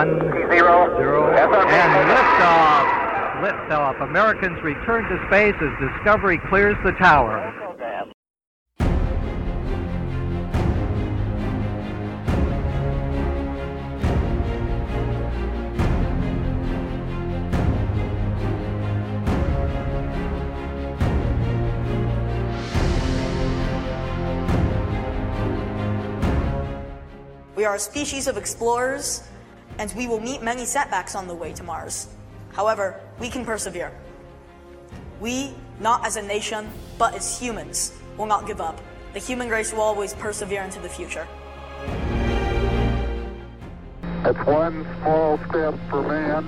0, and liftoff. Liftoff. Americans return to space as Discovery clears the tower. We are a species of explorers, and we will meet many setbacks on the way to Mars. However, we can persevere. We, not as a nation, but as humans, will not give up. The human race will always persevere into the future. It's one small step for man,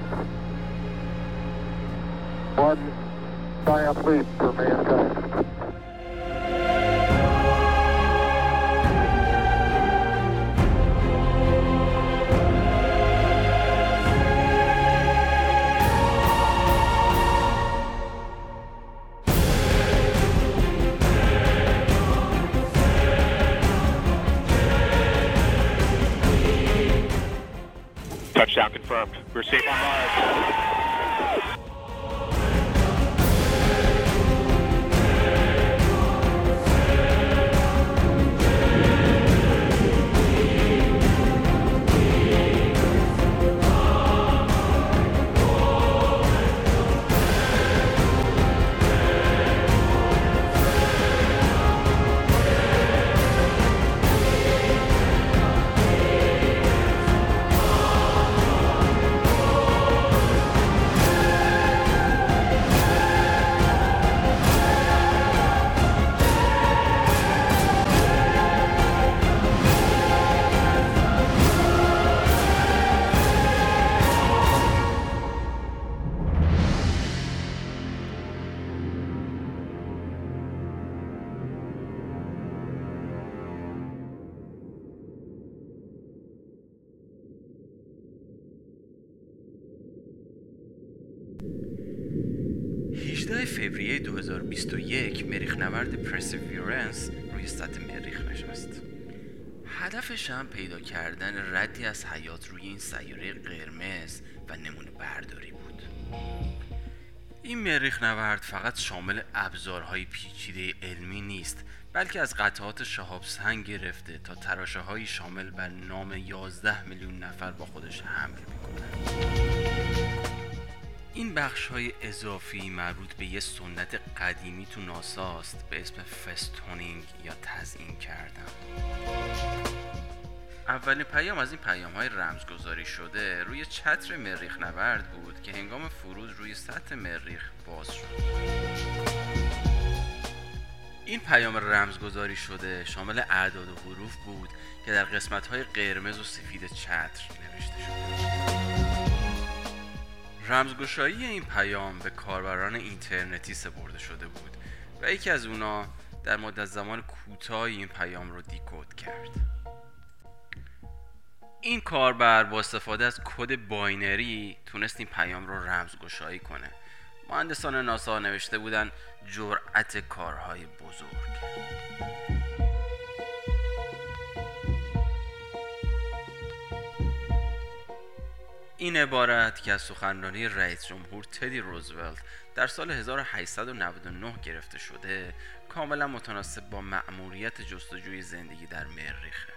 one giant leap for mankind. Touchdown confirmed. We're safe on Mars. فوریه 2021 مریخ‌نورد پرسیویرنس روی سطح مریخ نشست. هدفش هم پیدا کردن ردی از حیات روی این سیاره قرمز و نمونه برداری بود. این مریخ‌نورد فقط شامل ابزارهای پیچیده علمی نیست، بلکه از قطعات شهاب سنگ گرفته تا تراشه‌هایی شامل بر نام 11 میلیون نفر با خودش حمل می‌کنه. این بخش‌های اضافی مربوط به یه سنت قدیمی تو ناساست به اسم فستونینگ یا تزیین کردن. اولین پیام از این پیام‌های رمزگذاری شده روی چتر مریخ‌نورد بود که هنگام فرود روی سطح مریخ باز شد. این پیام رمزگذاری شده شامل اعداد و حروف بود که در قسمت‌های قرمز و سفید چتر نوشته شده. رمزگشایی این پیام به کاربران اینترنتی سپرده شده بود و یکی از اونا در مدت زمان کوتاهی این پیام رو دیکود کرد. این کاربر با استفاده از کد باینری تونست این پیام رو رمزگشایی کنه. مهندسان ناسا نوشته بودن جرأت کارهای بزرگ. این عبارت که از سخنرانی رئیس جمهور تدی روزولت در سال 1899 گرفته شده کاملا متناسب با مأموریت جستجوی زندگی در مریخه.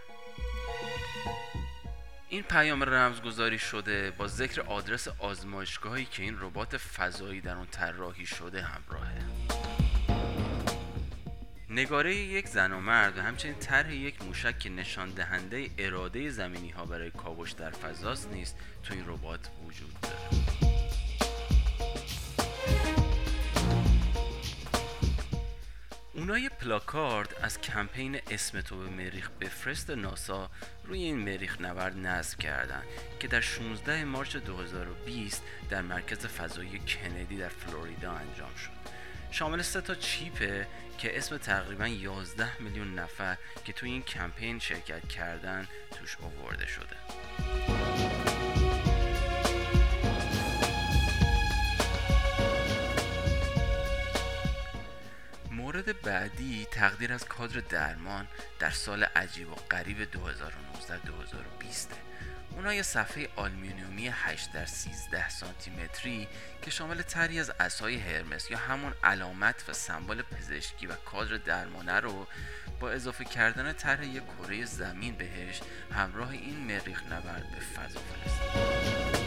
این پیام رمزگذاری شده با ذکر آدرس آزمایشگاهی که این ربات فضایی در اون طراحی شده همراهه. نگاره یک زن و مرد و همچنین طرح یک موشک که نشان دهنده اراده زمینی ها برای کاوش در فضاست نیست تو این ربات وجود داره. اونای پلاکارد از کمپین اسم تو به مریخ بفرست ناسا روی این مریخ نورد نصب کردن که در 16 مارس 2020 در مرکز فضایی کندی در فلوریدا انجام شد. شامل 3 چیپه که اسم تقریبا 11 میلیون نفر که توی این کمپین شرکت کردن توش آورده شده. مورد بعدی تقدیر از کادر درمان در سال عجیب و غریب 2019-2020. اونا یه صفحه آلومینیومی 8x13 سانتی متری که شامل طرحی از عصای هرمس یا همون علامت و سمبل پزشکی و کادر درمانه رو با اضافه کردن طرح یک کره زمین بهش همراه این مریخ نورد به فضا فرستادن.